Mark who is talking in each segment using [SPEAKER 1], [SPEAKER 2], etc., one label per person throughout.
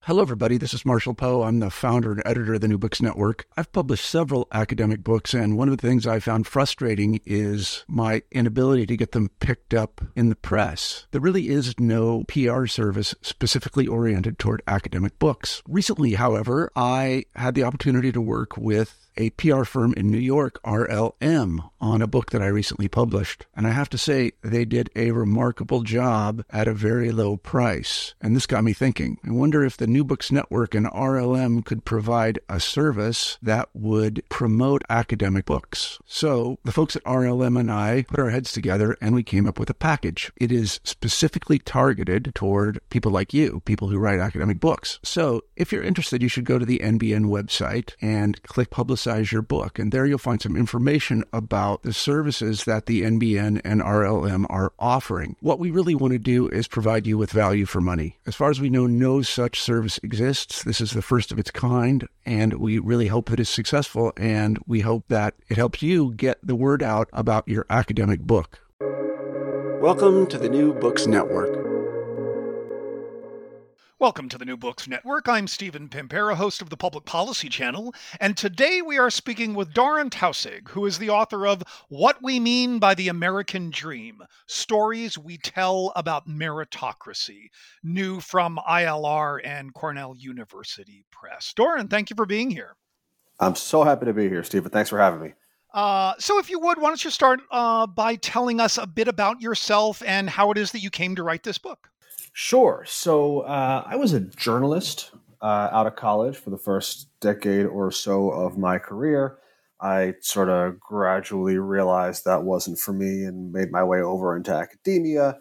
[SPEAKER 1] Hello, everybody. This is Marshall Poe. I'm the founder and editor of the New Books Network. I've published several academic books, and one of the things I found frustrating is my inability to get them picked up in the press. There really is no PR service specifically oriented toward academic books. Recently, however, I had the opportunity to work with a PR firm in New York, RLM, on a book that I recently published. And I have to say, they did a remarkable job at a very low price. And this got me thinking. I wonder if the New Books Network and RLM could provide a service that would promote academic books. So the folks at RLM and I put our heads together and we came up with a package. It is specifically targeted toward people like you, people who write academic books. So if you're interested, you should go to the NBN website and click Publicize Your Book. And there you'll find some information about the services that the NBN and RLM are offering. What we really want to do is provide you with value for money. As far as we know, no such service exists. This is the first of its kind, and we really hope that it's successful, and we hope that it helps you get the word out about your academic book. Welcome to the New Books Network.
[SPEAKER 2] Welcome to the New Books Network. I'm Stephen Pimpera, host of the Public Policy Channel, and today we are speaking with Doron Taussig, who is the author of What We Mean by the American Dream, Stories We Tell About Meritocracy, new from ILR and Cornell University Press. Doron, thank you for being here.
[SPEAKER 3] I'm so happy to be here, Stephen. Thanks for having me.
[SPEAKER 2] So if you would, why don't you start by telling us a bit about yourself and how it is that you came to write this book?
[SPEAKER 3] Sure. So I was a journalist out of college for the first decade or so of my career. I sort of gradually realized that wasn't for me and made my way over into academia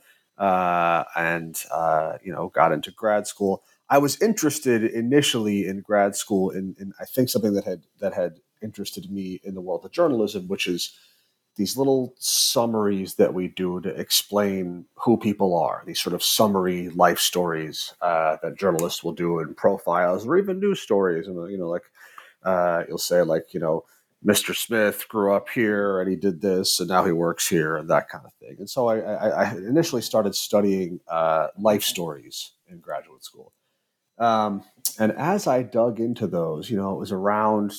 [SPEAKER 3] and got into grad school. I was interested initially in grad school in I think something that had interested me in the world of journalism, which is these little summaries that we do to explain who people are, these sort of summary life stories that journalists will do in profiles or even news stories. And, you'll say Mr. Smith grew up here and he did this and now he works here and that kind of thing. And so I initially started studying life stories in graduate school. And as I dug into those, it was around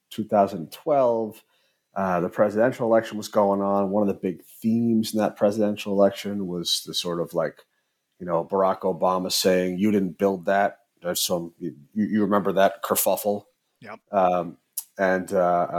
[SPEAKER 3] 2012, the presidential election was going on. One of the big themes in that presidential election was the sort of Barack Obama saying, "You didn't build that." There's you remember that kerfuffle.
[SPEAKER 2] Yep.
[SPEAKER 3] And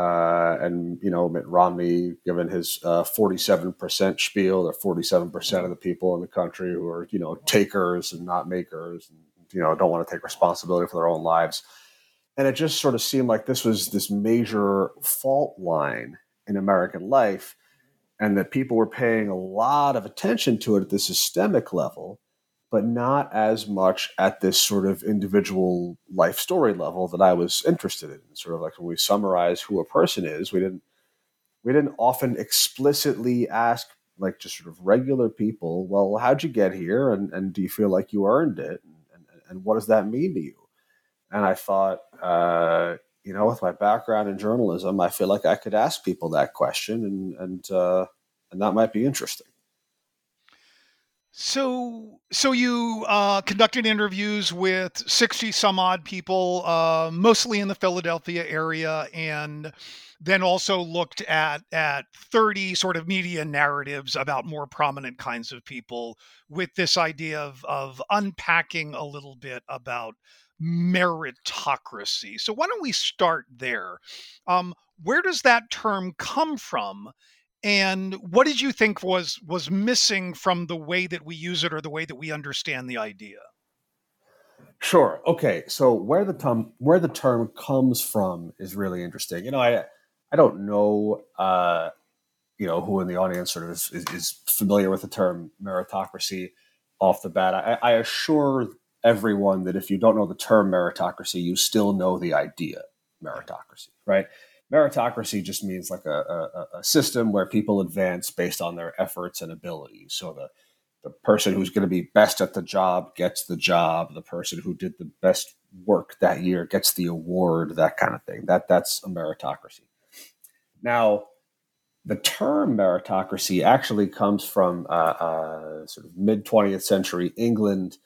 [SPEAKER 3] Mitt Romney giving his 47% spiel. There are 47% of the people in the country who are, takers and not makers and, don't want to take responsibility for their own lives. And it just sort of seemed like this was this major fault line in American life, and that people were paying a lot of attention to it at the systemic level, but not as much at this sort of individual life story level that I was interested in. Sort of like when we summarize who a person is, we didn't often explicitly ask just sort of regular people, well, how'd you get here? And do you feel like you earned it? And what does that mean to you? And I thought, with my background in journalism, I feel like I could ask people that question, and that might be interesting.
[SPEAKER 2] So you conducted interviews with 60 some odd people, mostly in the Philadelphia area, and then also looked at 30 sort of media narratives about more prominent kinds of people with this idea of unpacking a little bit about meritocracy. So why don't we start there? Where does that term come from? And what did you think was missing from the way that we use it or the way that we understand the idea?
[SPEAKER 3] Sure. Okay. So where the term comes from is really interesting. I don't know who in the audience sort of is familiar with the term meritocracy off the bat. I assure everyone that if you don't know the term meritocracy, you still know the idea meritocracy, right? Meritocracy just means like a system where people advance based on their efforts and abilities. So the person who's going to be best at the job gets the job. The person who did the best work that year gets the award, that kind of thing. That's a meritocracy. Now, the term meritocracy actually comes from sort of mid-20th century England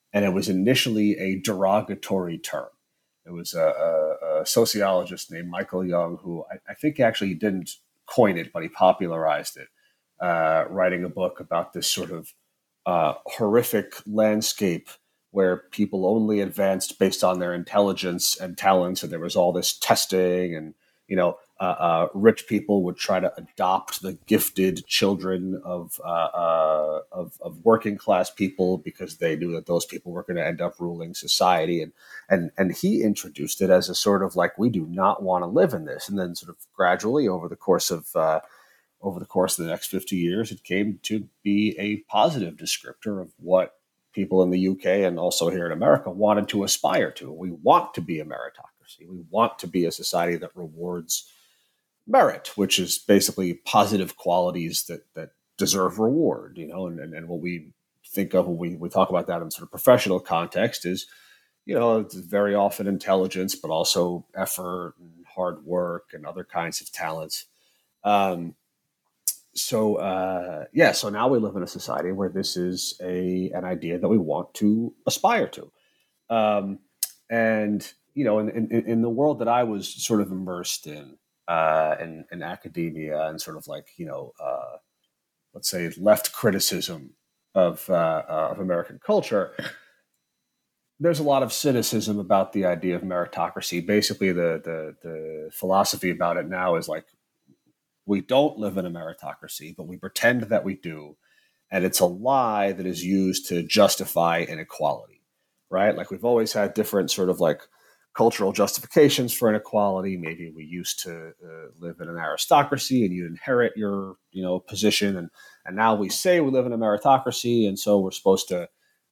[SPEAKER 3] and it was initially a derogatory term. It was a sociologist named Michael Young, who I think actually didn't coin it, but he popularized it, writing a book about this sort of horrific landscape where people only advanced based on their intelligence and talents, and there was all this testing, and rich people would try to adopt the gifted children of working class people because they knew that those people were going to end up ruling society, and he introduced it as a sort of like, we do not want to live in this, and then sort of gradually over the course of the next 50 years, it came to be a positive descriptor of what people in the UK and also here in America wanted to aspire to. We want to be a meritocracy. We want to be a society that rewards merit, which is basically positive qualities that deserve reward, and what we think of when we talk about that in sort of professional context is, it's very often intelligence, but also effort and hard work and other kinds of talents. So now we live in a society where this is an idea that we want to aspire to. And, in the world that I was sort of immersed in academia and sort of like, let's say left criticism of American culture, there's a lot of cynicism about the idea of meritocracy. Basically, the philosophy about it now is like, we don't live in a meritocracy, but we pretend that we do. And it's a lie that is used to justify inequality, right? Like we've always had different sort of like cultural justifications for inequality. Maybe we used to live in an aristocracy and you inherit your, position. And now we say we live in a meritocracy. And so we're supposed to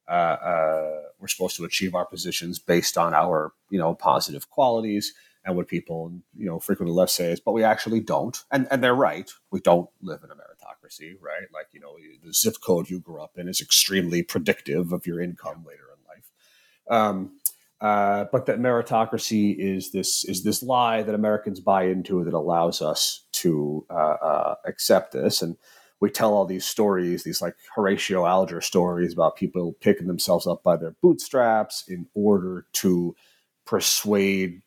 [SPEAKER 3] achieve our positions based on our, positive qualities. And what people, frequently left say is, but we actually don't. And they're right. We don't live in a meritocracy, right? Like, the zip code you grew up in is extremely predictive of your income later in life. But that meritocracy is this lie that Americans buy into that allows us to accept this. And we tell all these stories, these like Horatio Alger stories about people picking themselves up by their bootstraps in order to persuade,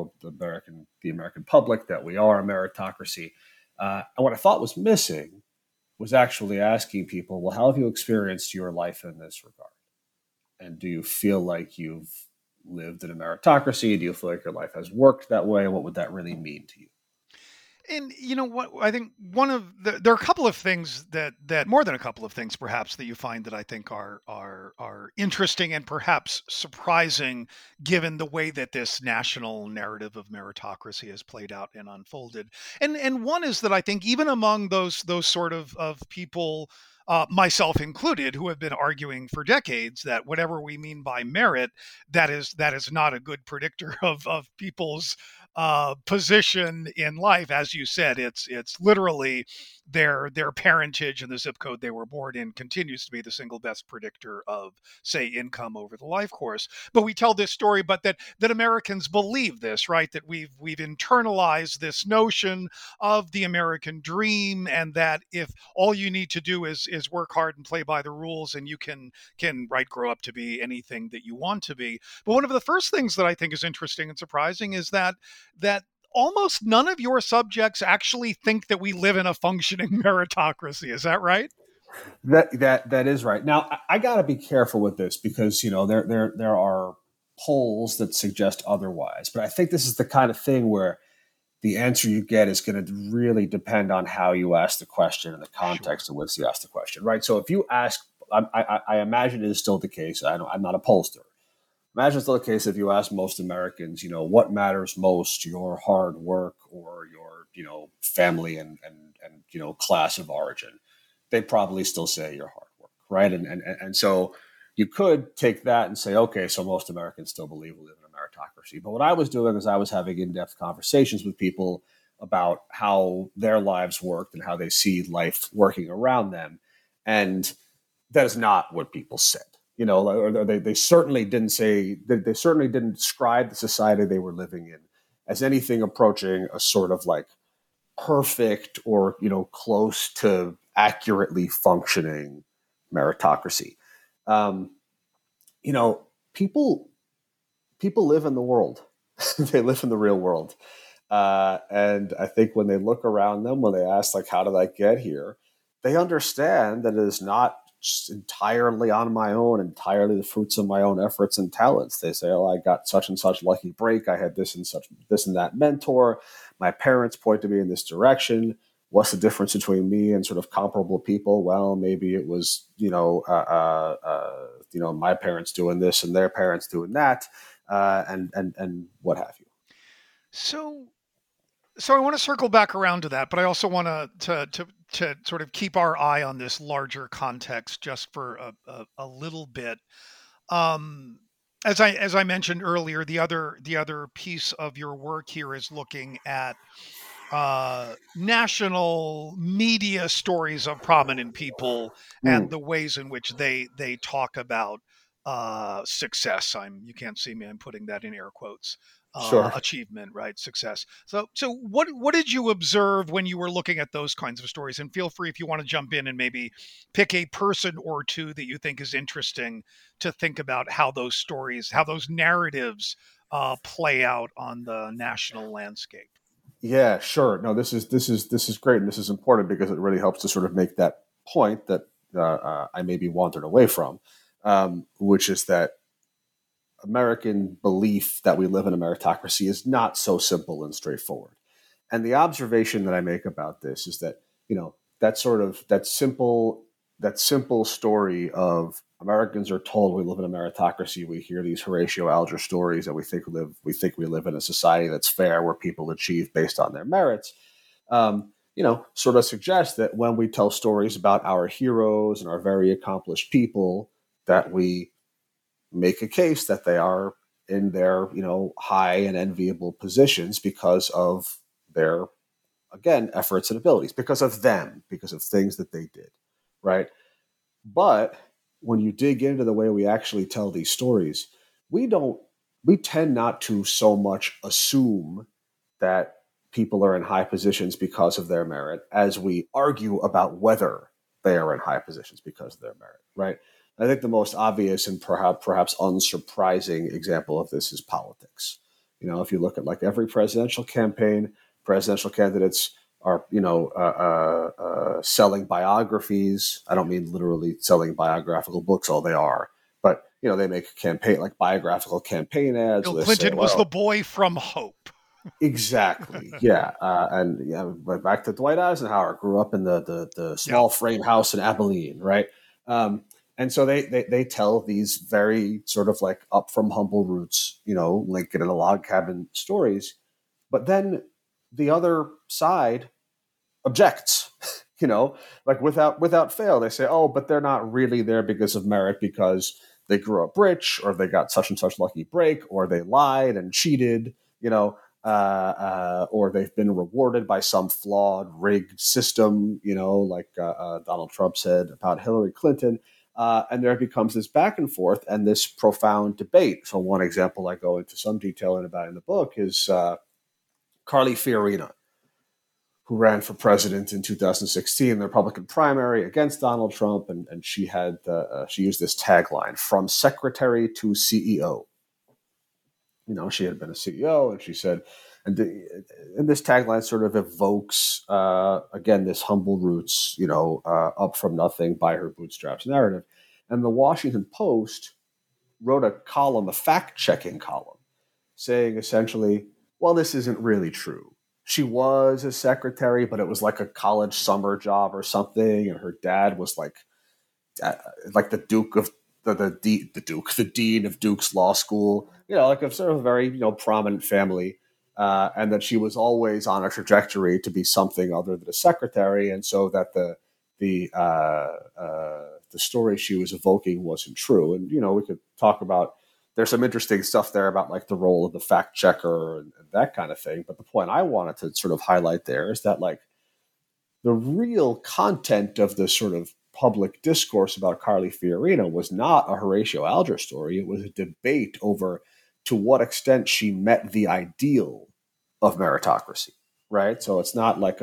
[SPEAKER 3] the American public that we are a meritocracy. And what I thought was missing was actually asking people, well, how have you experienced your life in this regard? And do you feel like you've lived in a meritocracy? Do you feel like your life has worked that way? What would that really mean to you?
[SPEAKER 2] And you know what? I think there are a couple of things that more than a couple of things perhaps that you find that I think are interesting and perhaps surprising given the way that this national narrative of meritocracy has played out and unfolded. And one is that I think even among those sort of people, myself included, who have been arguing for decades that whatever we mean by merit, that is not a good predictor of people's position in life. As you said, it's literally their parentage and the zip code they were born in continues to be the single best predictor of, say, income over the life course. But we tell this story, but that Americans believe this, right? That we've internalized this notion of the American dream, and that if all you need to do is work hard and play by the rules, and you can grow up to be anything that you want to be. But one of the first things that I think is interesting and surprising is that almost none of your subjects actually think that we live in a functioning meritocracy. Is that right?
[SPEAKER 3] That is right. Now, I got to be careful with this because, there are polls that suggest otherwise. But I think this is the kind of thing where the answer you get is going to really depend on how you ask the question and the context in which you ask the question, right? So if you ask, I imagine it is still the case. I'm not a pollster. Imagine it's still the case if you ask most Americans, what matters most, your hard work or your, family and class of origin. They'd probably still say your hard work, right? And so you could take that and say, okay, so most Americans still believe we live in a meritocracy. But what I was doing is I was having in-depth conversations with people about how their lives worked and how they see life working around them. And that is not what people said. Or they certainly didn't say that they certainly didn't describe the society they were living in as anything approaching a sort of like perfect or, close to accurately functioning meritocracy. people live in the world. They live in the real world. And I think when they look around them, when they ask, like, how did I get here? They understand that it is not just entirely on my own, entirely the fruits of my own efforts and talents. They say, oh, I got such and such lucky break. I had this and that mentor. My parents pointed me in this direction. What's the difference between me and sort of comparable people? Well, maybe it was, my parents doing this and their parents doing that, and what have you.
[SPEAKER 2] So I want to circle back around to that, but I also want to sort of keep our eye on this larger context just for a little bit. As I mentioned earlier, the other piece of your work here is looking at national media stories of prominent people and the ways in which they talk about success. You can't see me, I'm putting that in air quotes.
[SPEAKER 3] Sure.
[SPEAKER 2] Achievement, right? Success. So what did you observe when you were looking at those kinds of stories? And feel free if you want to jump in and maybe pick a person or two that you think is interesting to think about how those stories, how those narratives play out on the national landscape.
[SPEAKER 3] Yeah, sure. No, this is great, and this is important because it really helps to sort of make that point that I maybe wandered away from, which is that American belief that we live in a meritocracy is not so simple and straightforward. And the observation that I make about this is that, that simple story of Americans are told we live in a meritocracy. We hear these Horatio Alger stories that we think we live in a society that's fair, where people achieve based on their merits. Sort of suggests that when we tell stories about our heroes and our very accomplished people, that we make a case that they are in their, high and enviable positions because of their, again, efforts and abilities, because of things that they did, right? But when you dig into the way we actually tell these stories, we tend not to so much assume that people are in high positions because of their merit as we argue about whether they are in high positions because of their merit, right? I think the most obvious and perhaps unsurprising example of this is politics. If you look at like every presidential campaign, presidential candidates are, selling biographies. I don't mean literally selling biographical books, although they are. But, they make biographical campaign ads.
[SPEAKER 2] Bill Clinton was the boy from Hope.
[SPEAKER 3] Exactly. Yeah. Went back to Dwight Eisenhower, grew up in the small frame house in Abilene, right? And so they tell these very sort of like up from humble roots, Lincoln in a log cabin stories. But then the other side objects, without fail. They say, oh, but they're not really there because of merit, because they grew up rich, or they got such and such lucky break, or they lied and cheated, or they've been rewarded by some flawed, rigged system, like Donald Trump said about Hillary Clinton. And there becomes this back and forth and this profound debate. So one example I go into some detail about in the book is Carly Fiorina, who ran for president in 2016 in the Republican primary against Donald Trump. And she had she used this tagline, "From secretary to CEO." She had been a CEO, and she said, and this tagline sort of evokes, again, this humble roots, up from nothing by her bootstraps narrative. And the Washington Post wrote a fact-checking column, saying essentially, well, this isn't really true. She was a secretary, but it was like a college summer job or something, and her dad was like the Duke of the dean of Duke's Law School, like a sort of very prominent family. And that she was always on a trajectory to be something other than a secretary, and so that the story she was evoking wasn't true. And we could talk about, there's some interesting stuff there about like the role of the fact checker and that kind of thing. But the point I wanted to sort of highlight there is that like the real content of the sort of public discourse about Carly Fiorina was not a Horatio Alger story. It was a debate over to what extent she met the ideal of meritocracy, right? So it's not like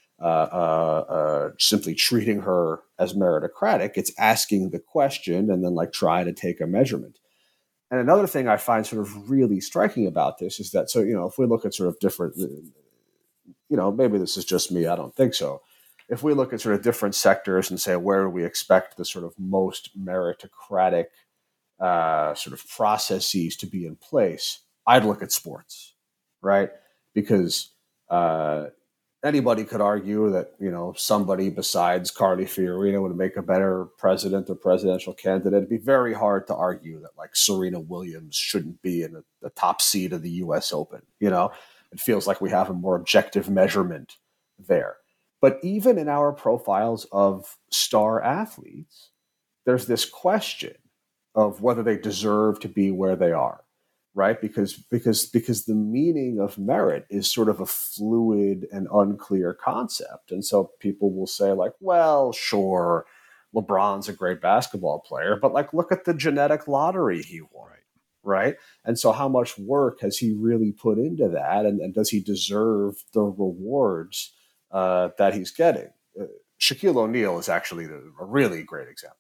[SPEAKER 3] simply treating her as meritocratic. It's asking the question and then like try to take a measurement. And another thing I find sort of really striking about this is that, so, if we look at sort of different, maybe this is just me, I don't think so. If we look at sort of different sectors and say, where do we expect the sort of most meritocratic sort of processes to be in place, I'd look at sports, right? Because anybody could argue that, somebody besides Carly Fiorina would make a better president or presidential candidate. It'd be very hard to argue that like Serena Williams shouldn't be in the top seed of the US Open. It feels like we have a more objective measurement there. But even in our profiles of star athletes, there's this question of whether they deserve to be where they are, right? Because the meaning of merit is sort of a fluid and unclear concept. And so people will say like, well, sure, LeBron's a great basketball player, but like, look at the genetic lottery he won, right? And so how much work has he really put into that? And does he deserve the rewards that he's getting? Shaquille O'Neal is actually a really great example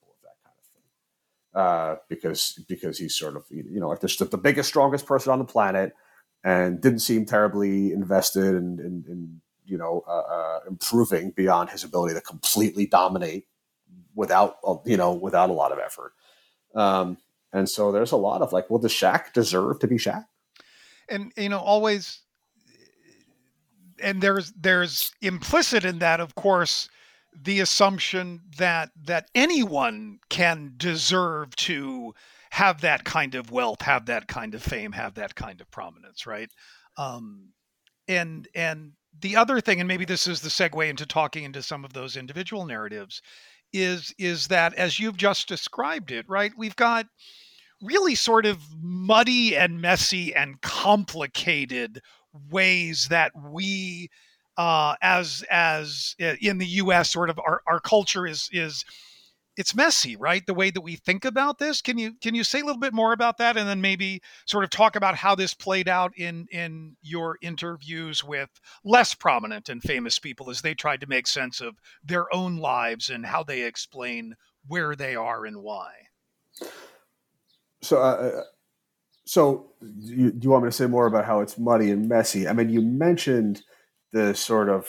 [SPEAKER 3] because he's sort of, like the biggest, strongest person on the planet and didn't seem terribly invested in improving beyond his ability to completely dominate without a lot of effort. And so there's a lot of like, well, does Shaq deserve to be Shaq?
[SPEAKER 2] And, always, and there's implicit in that, of course, the assumption that anyone can deserve to have that kind of wealth, have that kind of fame, have that kind of prominence, right? And the other thing, and maybe this is the segue into talking into some of those individual narratives, is that as you've just described it, right? We've got really sort of muddy and messy and complicated ways that we as in the U.S. sort of our culture is it's messy, right? The way that we think about this. Can you say a little bit more about that, and then maybe sort of talk about how this played out in your interviews with less prominent and famous people as they tried to make sense of their own lives and how they explain where they are and why?
[SPEAKER 3] So do you want me to say more about how it's muddy and messy? I mean, you mentioned the sort of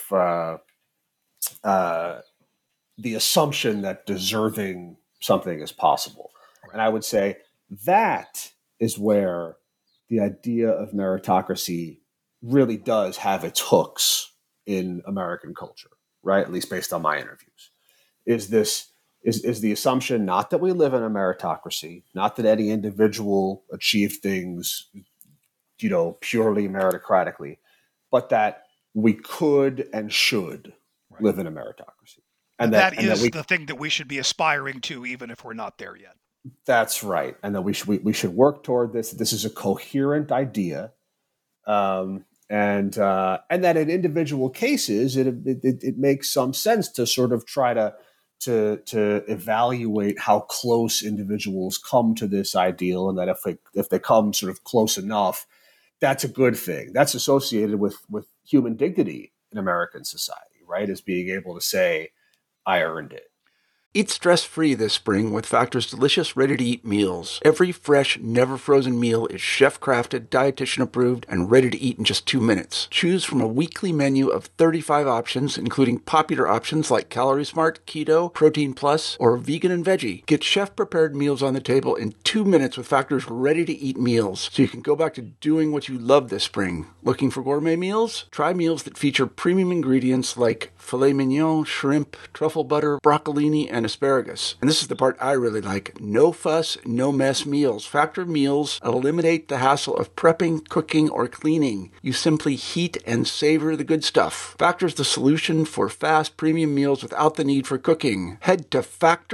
[SPEAKER 3] the assumption that deserving something is possible. And I would say that is where the idea of meritocracy really does have its hooks in American culture, right? At least based on my interviews. Is the assumption not that we live in a meritocracy, not that any individual achieved things, purely meritocratically, but that we could and should live in a meritocracy.
[SPEAKER 2] And that is the thing that we should be aspiring to, even if we're not there yet.
[SPEAKER 3] That's right. And that we should work toward this. This is a coherent idea. And that in individual cases, it makes some sense to sort of try to evaluate how close individuals come to this ideal, and that if they come sort of close enough, that's a good thing. That's associated with human dignity in American society, right? As being able to say, I earned it.
[SPEAKER 1] Eat stress-free this spring with Factor's delicious, ready-to-eat meals. Every fresh, never-frozen meal is chef-crafted, dietitian-approved, and ready to eat in just 2 minutes. Choose from a weekly menu of 35 options, including popular options like Calorie Smart, Keto, Protein Plus, or Vegan and Veggie. Get chef-prepared meals on the table in 2 minutes with Factor's ready-to-eat meals, so you can go back to doing what you love this spring. Looking for gourmet meals? Try meals that feature premium ingredients like filet mignon, shrimp, truffle butter, broccolini, and asparagus. And this is the part I really like. No fuss, no mess meals. Factor meals eliminate the hassle of prepping, cooking, or cleaning. You simply heat and savor the good stuff. Factor's the solution for fast premium meals without the need for cooking. Head to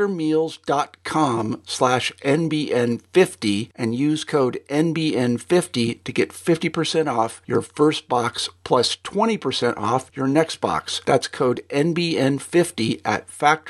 [SPEAKER 1] factormeals.com/NBN50 and use code NBN50 to get 50% off your first box plus 20% off your next box. That's code NBN50 at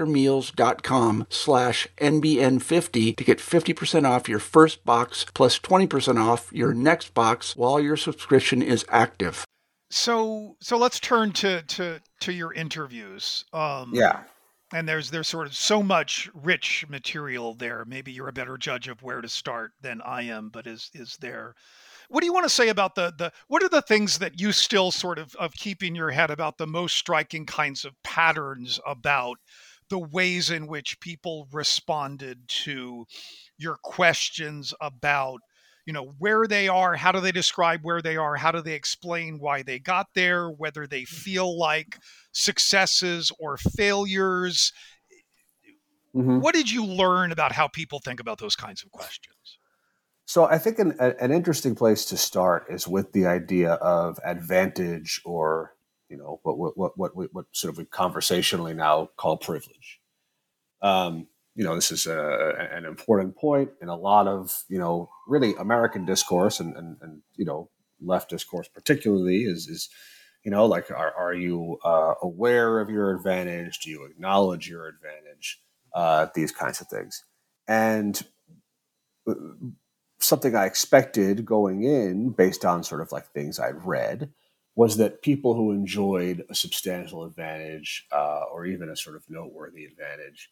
[SPEAKER 1] factormeals.com/NBN50 to get 50% off your first box plus 20% off your next box while your subscription is active.
[SPEAKER 2] So let's turn to your interviews.
[SPEAKER 3] Yeah.
[SPEAKER 2] And there's sort of so much rich material there. Maybe you're a better judge of where to start than I am, but is there? What do you want to say about the what are the things that you still sort of keep in your head about the most striking kinds of patterns about the ways in which people responded to your questions about, where they are, how do they describe where they are, how do they explain why they got there, whether they feel like successes or failures?
[SPEAKER 3] Mm-hmm.
[SPEAKER 2] What did you learn about how people think about those kinds of questions?
[SPEAKER 3] So I think an interesting place to start is with the idea of advantage, or what sort of we conversationally now call privilege. This is an important point in a lot of really American discourse, and left discourse particularly is like, are you aware of your advantage? Do you acknowledge your advantage? These kinds of things. And something I expected going in, based on sort of like things I'd read, was that people who enjoyed a substantial advantage, or even a sort of noteworthy advantage,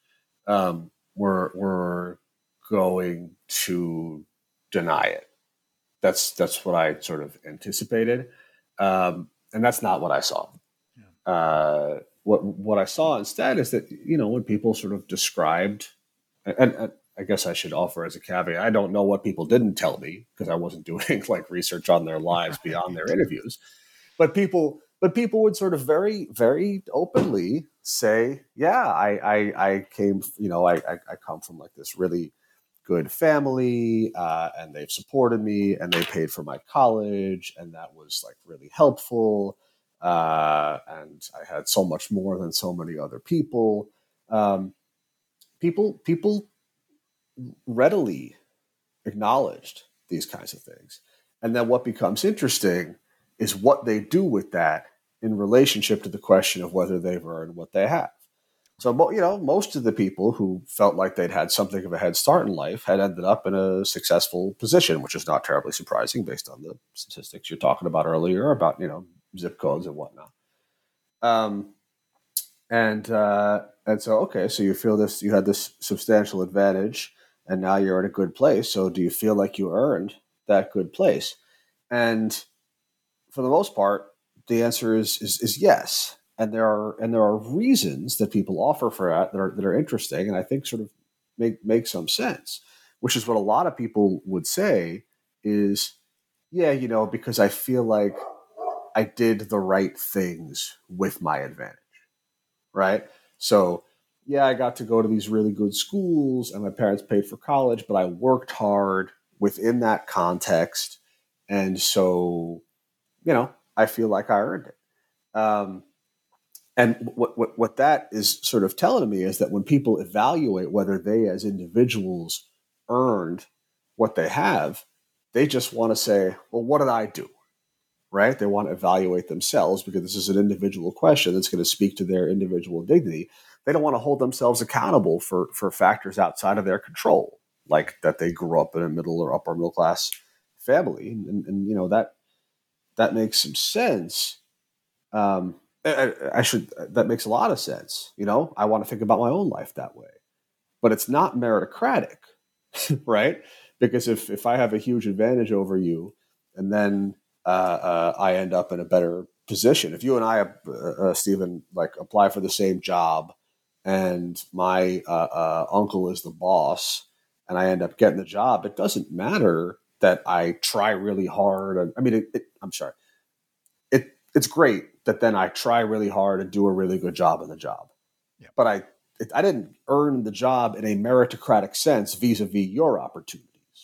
[SPEAKER 3] were going to deny it. That's what I sort of anticipated, and that's not what I saw. What I saw instead is that when people sort of described, and I guess I should offer as a caveat, I don't know what people didn't tell me because I wasn't doing like research on their lives beyond their interviews. But people would sort of very, very openly say, yeah, I came, I come from like this really good family, and they've supported me and they paid for my college, and that was like really helpful. And I had so much more than so many other people. People readily acknowledged these kinds of things. And then what becomes interesting is what they do with that in relationship to the question of whether they've earned what they have. So, most of the people who felt like they'd had something of a head start in life had ended up in a successful position, which is not terribly surprising based on the statistics you're talking about earlier about, zip codes and whatnot. And so, okay, so you had this substantial advantage, and now you're in a good place. So do you feel like you earned that good place? And for the most part, the answer is yes. And there are reasons that people offer for that are interesting, and I think sort of make some sense, which is what a lot of people would say is, yeah, because I feel like I did the right things with my advantage, right? So, yeah, I got to go to these really good schools and my parents paid for college, but I worked hard within that context. And so, I feel like I earned it. And what that is sort of telling me is that when people evaluate whether they as individuals earned what they have, they just want to say, well, what did I do? Right? They want to evaluate themselves because this is an individual question that's going to speak to their individual dignity. They don't want to hold themselves accountable for factors outside of their control, like that they grew up in a middle or upper middle class family, and that makes some sense. That makes a lot of sense. I want to think about my own life that way, but it's not meritocratic, right? Because if I have a huge advantage over you, and then I end up in a better position. If you and I, Stephen, like apply for the same job, and my uncle is the boss, and I end up getting the job, it doesn't matter that I try really hard. I'm sorry. It's great that then I try really hard and do a really good job in the job.
[SPEAKER 2] Yeah.
[SPEAKER 3] But I didn't earn the job in a meritocratic sense vis-a-vis your opportunities.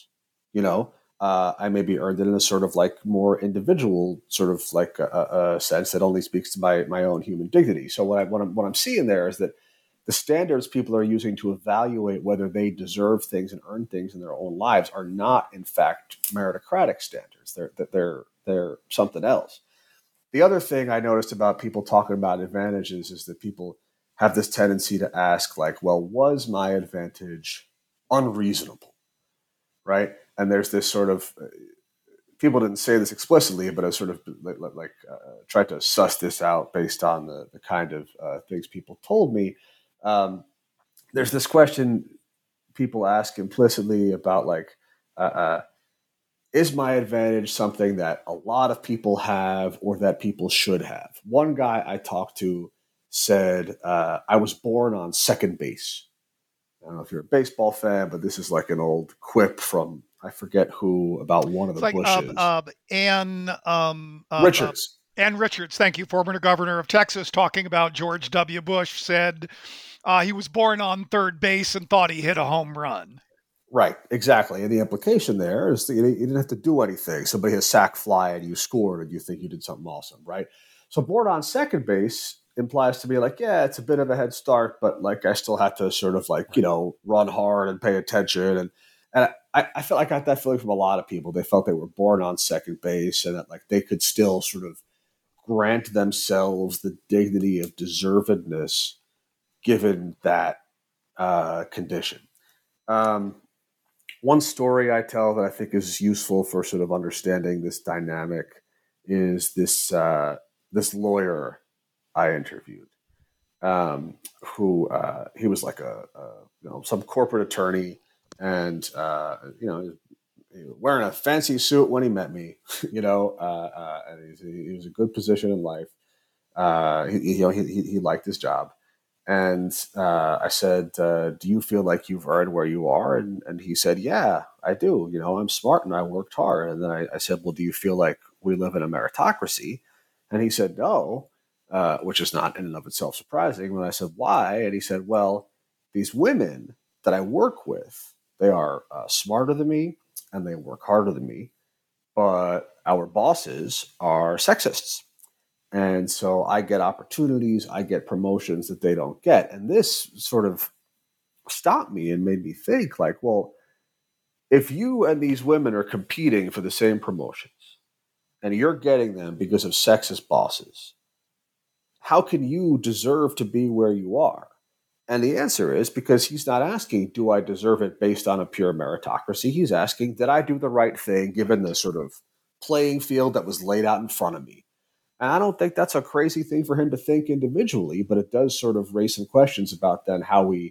[SPEAKER 3] I maybe earned it in a sort of like more individual sort of like a sense that only speaks to my own human dignity. So what I'm seeing there is that the standards people are using to evaluate whether they deserve things and earn things in their own lives are not, in fact, meritocratic standards. They're something else. The other thing I noticed about people talking about advantages is that people have this tendency to ask, like, well, was my advantage unreasonable? Right? And there's this sort of, people didn't say this explicitly, but I sort of tried to suss this out based on the kind of things people told me. There's this question people ask implicitly about uh, uh, is my advantage something that a lot of people have or that people should have? One guy I talked to said, I was born on second base. I don't know if you're a baseball fan, but this is like an old quip from I forget who about one of
[SPEAKER 2] It's
[SPEAKER 3] the
[SPEAKER 2] like
[SPEAKER 3] Bushes. Richards.
[SPEAKER 2] Ann Richards, thank you, former governor of Texas, talking about George W. Bush, said he was born on third base and thought he hit a home run.
[SPEAKER 3] Right, exactly. And the implication there is that you didn't have to do anything. Somebody has sack fly and you scored and you think you did something awesome, right? So born on second base implies to me like, yeah, it's a bit of a head start, but like I still have to sort of like, run hard and pay attention. And I felt like I got that feeling from a lot of people. They felt they were born on second base and that like they could still sort of grant themselves the dignity of deservedness given that condition. One story I tell that I think is useful for sort of understanding this dynamic is this lawyer I interviewed, who he was like some corporate attorney, and he was wearing a fancy suit when he met me, and he was a good position in life. He liked his job. And I said, do you feel like you've earned where you are? And he said, yeah, I do. I'm smart and I worked hard. And then I said, well, do you feel like we live in a meritocracy? And he said, no, which is not in and of itself surprising. And I said, why? And he said, well, these women that I work with, they are smarter than me and they work harder than me. But our bosses are sexists. And so I get opportunities, I get promotions that they don't get. And this sort of stopped me and made me think like, well, if you and these women are competing for the same promotions and you're getting them because of sexist bosses, how can you deserve to be where you are? And the answer is because he's not asking, do I deserve it based on a pure meritocracy? He's asking, did I do the right thing given the sort of playing field that was laid out in front of me? And I don't think that's a crazy thing for him to think individually, but it does sort of raise some questions about then how we,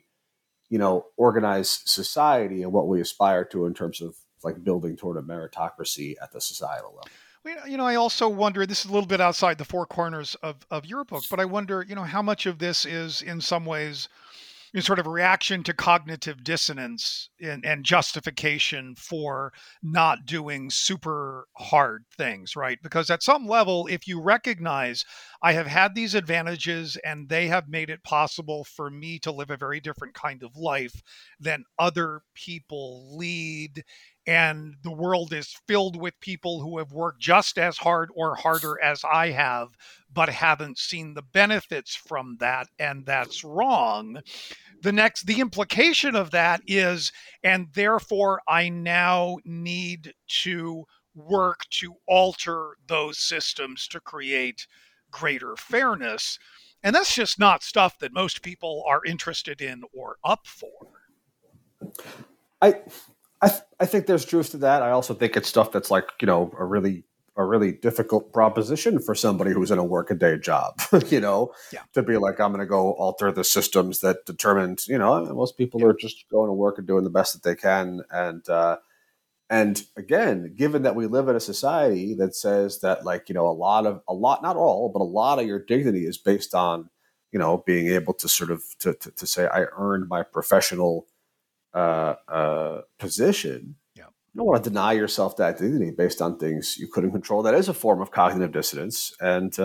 [SPEAKER 3] organize society and what we aspire to in terms of like building toward a meritocracy at the societal level.
[SPEAKER 2] I also wonder, this is a little bit outside the four corners of your book, but I wonder, how much of this is in some ways sort of a reaction to cognitive dissonance and justification for not doing super hard things, right? Because at some level, if you recognize I have had these advantages and they have made it possible for me to live a very different kind of life than other people lead, and the world is filled with people who have worked just as hard or harder as I have, but haven't seen the benefits from that, and that's wrong. The implication of that is, and therefore I now need to work to alter those systems to create greater fairness. And that's just not stuff that most people are interested in or up for.
[SPEAKER 3] I think there's truth to that. I also think it's stuff that's like, a really difficult proposition for somebody who's in a workaday job, to be like, I'm going to go alter the systems that determined, most people are just going to work and doing the best that they can. And again, given that we live in a society that says that like, not all, but a lot of your dignity is based on, being able to sort of, to say, I earned my professional position. You don't want to deny yourself that dignity based on things you couldn't control. That is a form of cognitive dissonance, and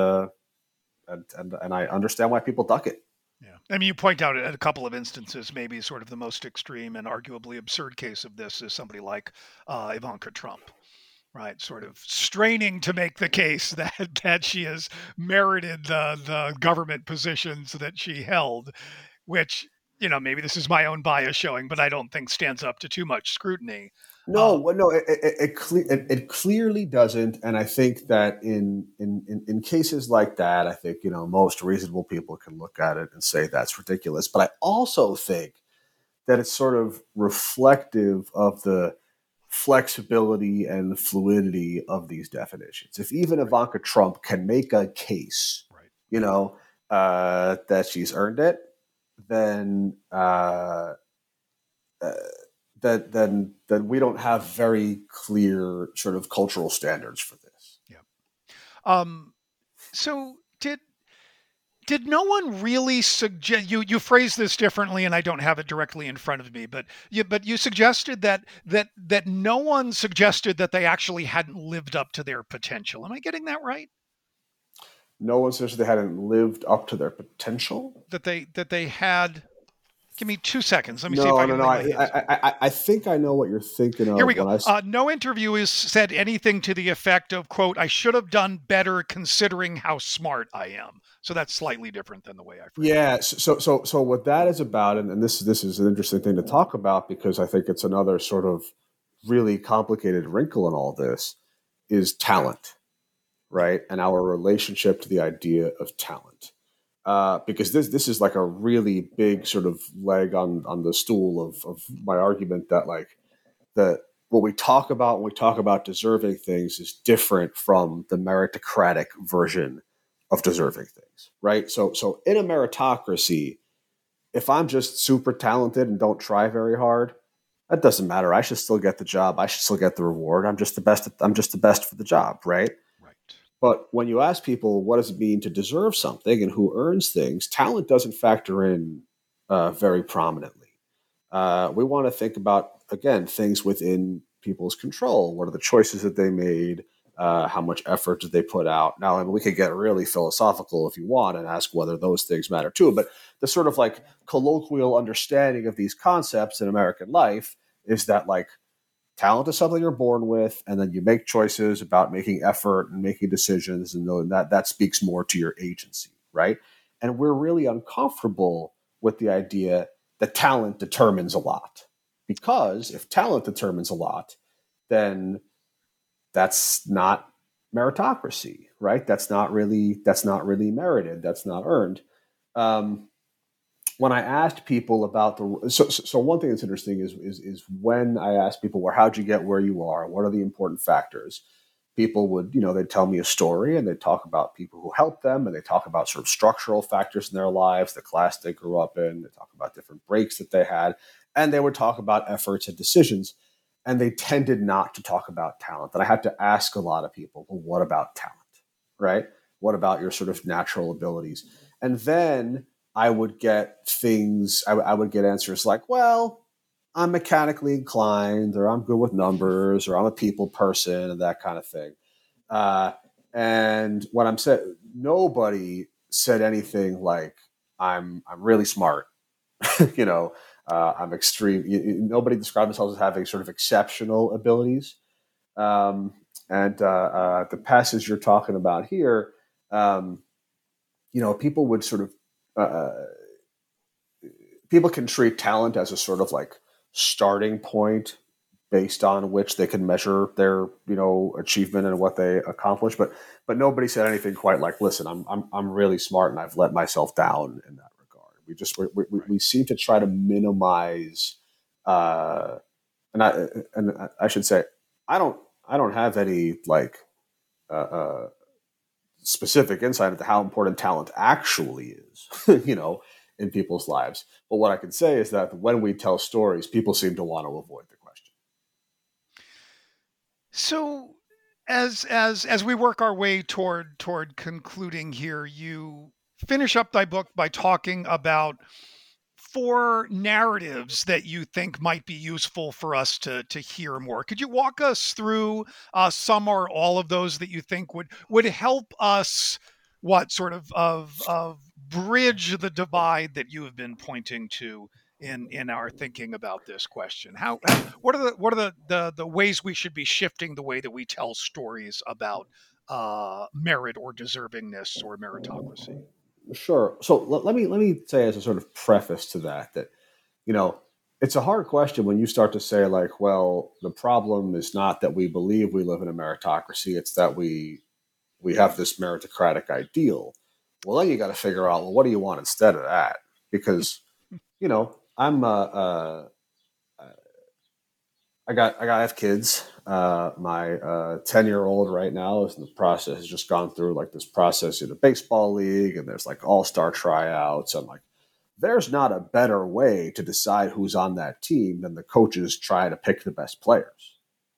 [SPEAKER 3] I understand why people duck it.
[SPEAKER 2] Yeah, I mean, you point out a couple of instances. Maybe sort of the most extreme and arguably absurd case of this is somebody like Ivanka Trump, right? Sort of straining to make the case that she has merited the government positions that she held, which, maybe this is my own bias showing, but I don't think stands up to too much scrutiny.
[SPEAKER 3] No, it clearly doesn't, and I think that in cases like that, I think most reasonable people can look at it and say that's ridiculous. But I also think that it's sort of reflective of the flexibility and the fluidity of these definitions. If even Ivanka Trump can make a case, that she's earned it, then then we don't have very clear sort of cultural standards for this.
[SPEAKER 2] Yeah. So did no one really suggest, you phrased this differently and I don't have it directly in front of me, but you suggested that no one suggested that they actually hadn't lived up to their potential. Am I getting that right?
[SPEAKER 3] No one says they hadn't lived up to their potential.
[SPEAKER 2] That they had. Give me 2 seconds. Let me see if
[SPEAKER 3] No,
[SPEAKER 2] I
[SPEAKER 3] no,
[SPEAKER 2] can
[SPEAKER 3] no.
[SPEAKER 2] lay my hands.
[SPEAKER 3] I think I know what you're thinking of.
[SPEAKER 2] Here we go. No interviewers said anything to the effect of, quote, "I should have done better considering how smart I am." So that's slightly different than the way I phrased it.
[SPEAKER 3] Yeah. So what that is about, and this is an interesting thing to talk about because I think it's another sort of really complicated wrinkle in all this, is talent, right? And our relationship to the idea of talent. Because this is like a really big sort of leg on the stool of my argument that like what we talk about when we talk about deserving things is different from the meritocratic version of deserving things, right? So in a meritocracy, if I'm just super talented and don't try very hard, that doesn't matter. I should still get the job. I should still get the reward. I'm just the best. I'm just the best for the job, right?
[SPEAKER 2] Right.
[SPEAKER 3] But when you ask people, what does it mean to deserve something and who earns things, talent doesn't factor in very prominently. We want to think about, again, things within people's control. What are the choices that they made? How much effort did they put out? Now, I mean, we could get really philosophical if you want and ask whether those things matter too. But the sort of like colloquial understanding of these concepts in American life is that like talent is something you're born with, and then you make choices about making effort and making decisions, and that speaks more to your agency, right? And we're really uncomfortable with the idea that talent determines a lot, because if talent determines a lot, then that's not meritocracy, right? That's not really merited. That's not earned. When I asked people about so one thing that's interesting is when I asked people, well, how'd you get where you are? What are the important factors? People would, they'd tell me a story and they'd talk about people who helped them, and they talk about sort of structural factors in their lives, the class they grew up in. They talk about different breaks that they had, and they would talk about efforts and decisions. And they tended not to talk about talent. And I had to ask a lot of people, well, what about talent, right? What about your sort of natural abilities? And then I would get things, I would get answers like, well, I'm mechanically inclined, or I'm good with numbers, or I'm a people person, and that kind of thing. And what I'm saying, nobody said anything like, I'm really smart, I'm extreme. Nobody described themselves as having sort of exceptional abilities. And the passage you're talking about here, people would sort of, people can treat talent as a sort of like starting point based on which they can measure their, achievement and what they accomplish. But nobody said anything quite like, listen, I'm really smart and I've let myself down in that. We seem to try to minimize, and I should say, I don't have any like specific insight into how important talent actually is, in people's lives. But what I can say is that when we tell stories, people seem to want to avoid the question.
[SPEAKER 2] So, as we work our way toward concluding here, you finish up thy book by talking about 4 narratives that you think might be useful for us to hear more. Could you walk us through some or all of those that you think would help us bridge the divide that you have been pointing to in our thinking about this question? What are the ways we should be shifting the way that we tell stories about merit or deservingness or meritocracy?
[SPEAKER 3] Sure. So let me say as a sort of preface to that, it's a hard question when you start to say like, well, the problem is not that we believe we live in a meritocracy; it's that we have this meritocratic ideal. Well, then you got to figure out, well, what do you want instead of that? Because I'm I have kids. My 10-year-old right now is in the process, has just gone through like this process in a baseball league, and there's like all-star tryouts and like there's not a better way to decide who's on that team than the coaches trying to pick the best players.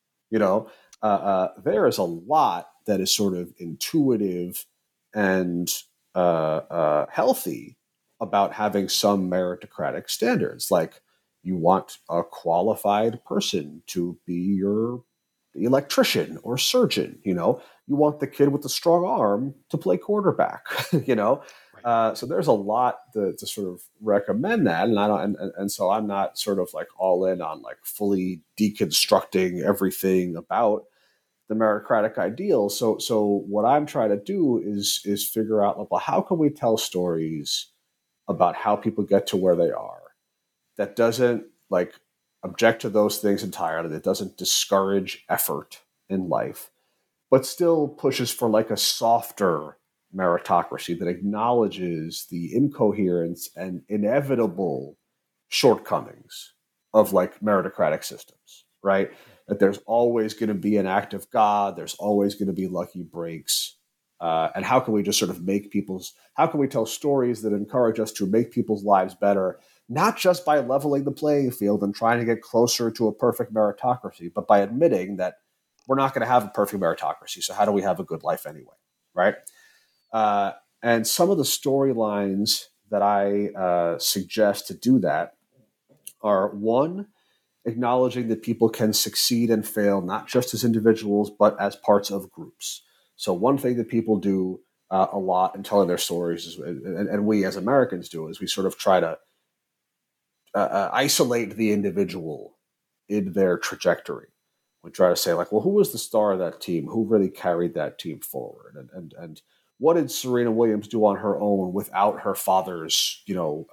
[SPEAKER 3] There is a lot that is sort of intuitive and healthy about having some meritocratic standards. Like, you want a qualified person to be your electrician or surgeon. You want the kid with the strong arm to play quarterback. So there's a lot to sort of recommend that, and I don't, and so I'm not sort of like all in on like fully deconstructing everything about the meritocratic ideal. So what I'm trying to do is figure out, like, well, how can we tell stories about how people get to where they are that doesn't like object to those things entirely, that doesn't discourage effort in life, but still pushes for like a softer meritocracy that acknowledges the incoherence and inevitable shortcomings of like meritocratic systems, right? That there's always going to be an act of God, there's always going to be lucky breaks. And how can we just sort of how can we tell stories that encourage us to make people's lives better, not just by leveling the playing field and trying to get closer to a perfect meritocracy, but by admitting that we're not going to have a perfect meritocracy. So how do we have a good life anyway, right? And some of the storylines that I suggest to do that are, one, acknowledging that people can succeed and fail, not just as individuals, but as parts of groups. So one thing that people do a lot in telling their stories is, and we as Americans do, is we sort of try to isolate the individual in their trajectory. We try to say, like, well, who was the star of that team? Who really carried that team forward? And what did Serena Williams do on her own without her father's,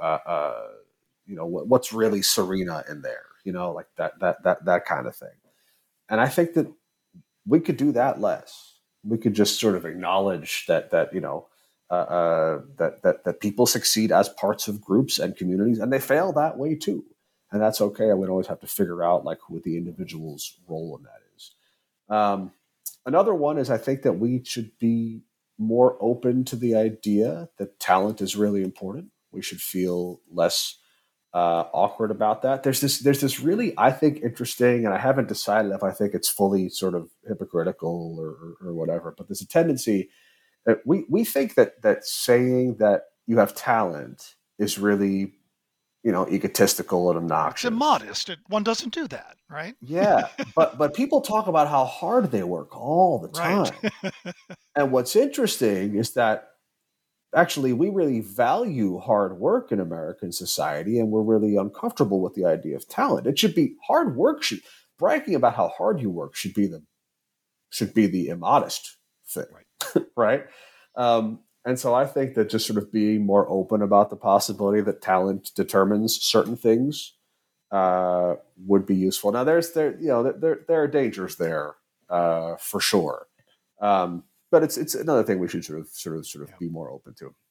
[SPEAKER 3] what's really Serena in there? Like that kind of thing. And I think that we could do that less. We could just sort of acknowledge that people succeed as parts of groups and communities, and they fail that way too. And that's okay. And we don't always have to figure out like who the individual's role in that is. Another one is, I think that we should be more open to the idea that talent is really important. We should feel less awkward about that. There's this really, I think, interesting, and I haven't decided if I think it's fully sort of hypocritical or whatever, but there's a tendency that we think that saying that you have talent is really, egotistical and obnoxious.
[SPEAKER 2] It's immodest. One doesn't do that, right?
[SPEAKER 3] Yeah, but people talk about how hard they work all the time. Right. And what's interesting is that actually we really value hard work in American society, and we're really uncomfortable with the idea of talent. It should be hard work. Bragging about how hard you work should be the immodest thing, right? And so I think that just sort of being more open about the possibility that talent determines certain things would be useful. Now, there are dangers there for sure, but it's another thing we should sort of be more open to.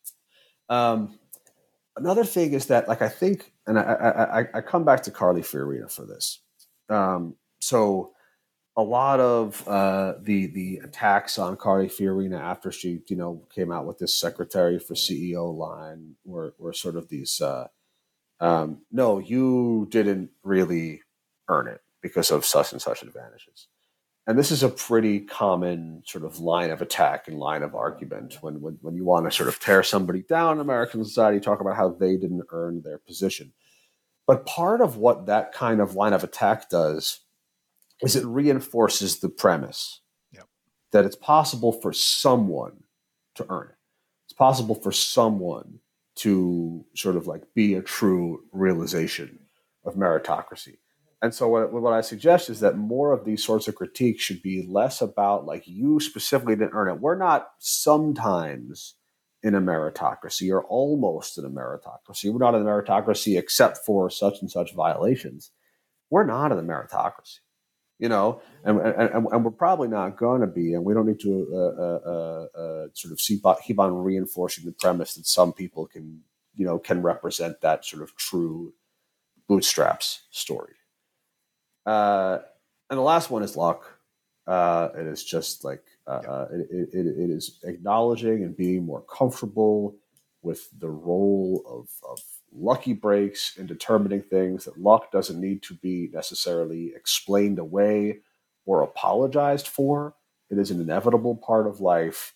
[SPEAKER 3] Another thing is that, like, I think, and I come back to Carly Fiorina for this. So a lot of the attacks on Carly Fiorina after she came out with this secretary for CEO line were sort of these no, you didn't really earn it because of such and such advantages. And this is a pretty common sort of line of attack and line of argument when you want to sort of tear somebody down in American society, talk about how they didn't earn their position. But part of what that kind of line of attack does is it reinforces the premise that it's possible for someone to earn it. It's possible for someone to sort of like be a true realization of meritocracy. And so what I suggest is that more of these sorts of critiques should be less about like you specifically didn't earn it. We're not sometimes in a meritocracy or almost in a meritocracy. We're not in a meritocracy except for such and such violations. We're not in a meritocracy, and we're probably not going to be. And we don't need to sort of keep on reinforcing the premise that some people can represent that sort of true bootstraps story. And the last one is luck. It is just like it is acknowledging and being more comfortable with the role of lucky breaks in determining things, that luck doesn't need to be necessarily explained away or apologized for. It is an inevitable part of life.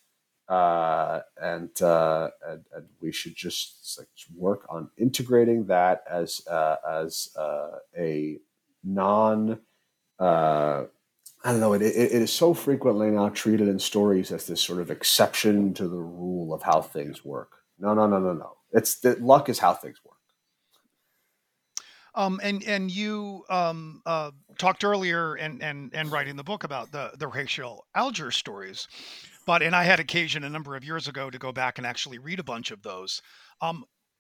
[SPEAKER 3] And we should just like work on integrating that as a non I don't know. It is so frequently now treated in stories as this sort of exception to the rule of how things work. No, no, no, no, no. It's that luck is how things work.
[SPEAKER 2] And you talked earlier and writing the book about the Horatio Alger stories, and I had occasion a number of years ago to go back and actually read a bunch of those. Um,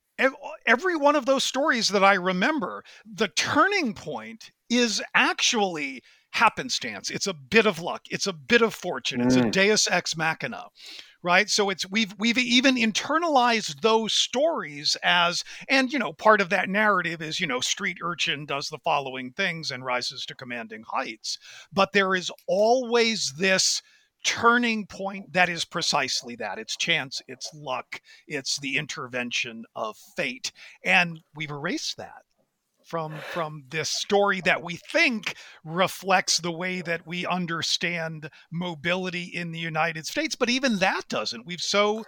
[SPEAKER 2] every one of those stories that I remember, the turning point is actually happenstance. It's a bit of luck. It's a bit of fortune. It's a deus ex machina, right? So we've even internalized those stories as, and part of that narrative is, street urchin does the following things and rises to commanding heights. But there is always this turning point that is precisely that. It's chance, it's luck, it's the intervention of fate. And we've erased that from this story that we think reflects the way that we understand mobility in the United States. But even that doesn't. We've so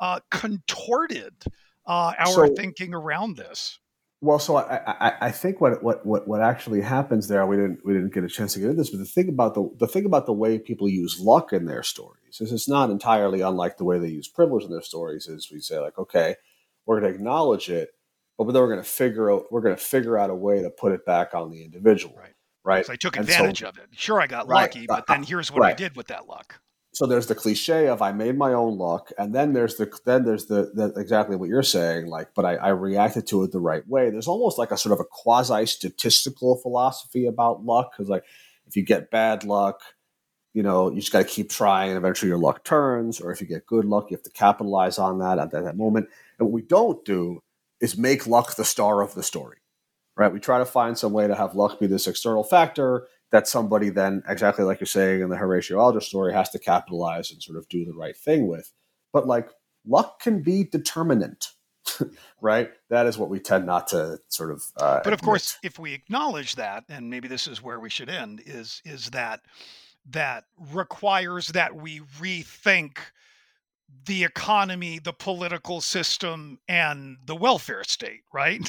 [SPEAKER 2] contorted our thinking around this.
[SPEAKER 3] Well, so I think what actually happens there, we didn't get a chance to get into this, but the thing about the way people use luck in their stories is it's not entirely unlike the way they use privilege in their stories. Is we say like, okay, we're going to acknowledge it, but then we're going to figure out a way to put it back on the individual, right?
[SPEAKER 2] So I took advantage of it. Sure, I got lucky, but then here's what I did with that luck.
[SPEAKER 3] So there's the cliche of I made my own luck, and then there's the exactly what you're saying, like, but I reacted to it the right way. There's almost like a sort of a quasi statistical philosophy about luck, because like if you get bad luck, you just got to keep trying, and eventually your luck turns. Or if you get good luck, you have to capitalize on that at that moment. And what we don't do is make luck the star of the story, right? We try to find some way to have luck be this external factor that somebody then, exactly like you're saying in the Horatio Alger story, has to capitalize and sort of do the right thing with. But like luck can be determinant, right? That is what we tend not to sort of
[SPEAKER 2] but of course, if we acknowledge that, and maybe this is where we should end, is that requires that we rethink the economy, the political system, and the welfare state, right?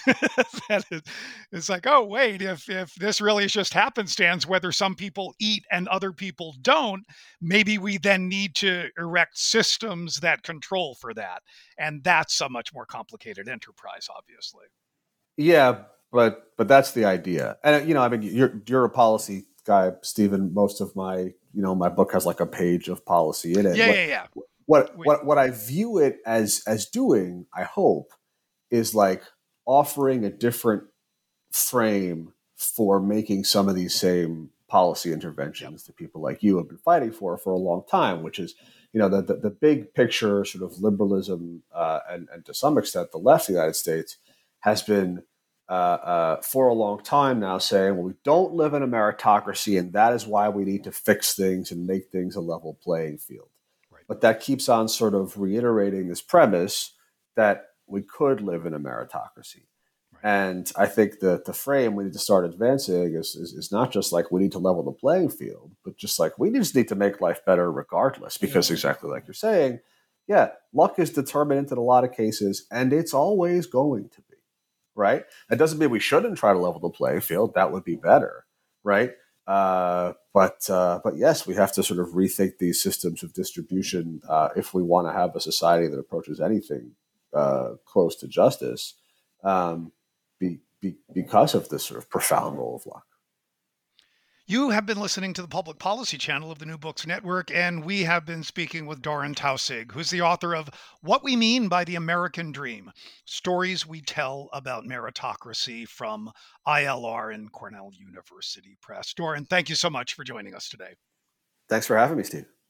[SPEAKER 2] It's like, oh, wait, if this really is just happenstance, whether some people eat and other people don't, maybe we then need to erect systems that control for that. And that's a much more complicated enterprise, obviously.
[SPEAKER 3] Yeah, but that's the idea. And, I mean, you're a policy guy, Stephen. Most of my book has like a page of policy in it.
[SPEAKER 2] Yeah.
[SPEAKER 3] What I view it as doing, I hope, is like offering a different frame for making some of these same policy interventions that people like you have been fighting for a long time, which is, the big picture sort of liberalism and to some extent the left of the United States has been for a long time now saying, well, we don't live in a meritocracy, and that is why we need to fix things and make things a level playing field. But that keeps on sort of reiterating this premise that we could live in a meritocracy. Right. And I think that the frame we need to start advancing is not just like we need to level the playing field, but just like we just need to make life better regardless. Because exactly like you're saying, luck is determinant in a lot of cases, and it's always going to be, right? That doesn't mean we shouldn't try to level the playing field. That would be better, right? But yes, we have to sort of rethink these systems of distribution if we want to have a society that approaches anything close to justice, because of this sort of profound role of luck.
[SPEAKER 2] You have been listening to the Public Policy Channel of the New Books Network, and we have been speaking with Doron Taussig, who's the author of What We Mean by the American Dream, Stories We Tell About Meritocracy, from ILR and Cornell University Press. Doron, thank you so much for joining us today.
[SPEAKER 3] Thanks for having me, Steve.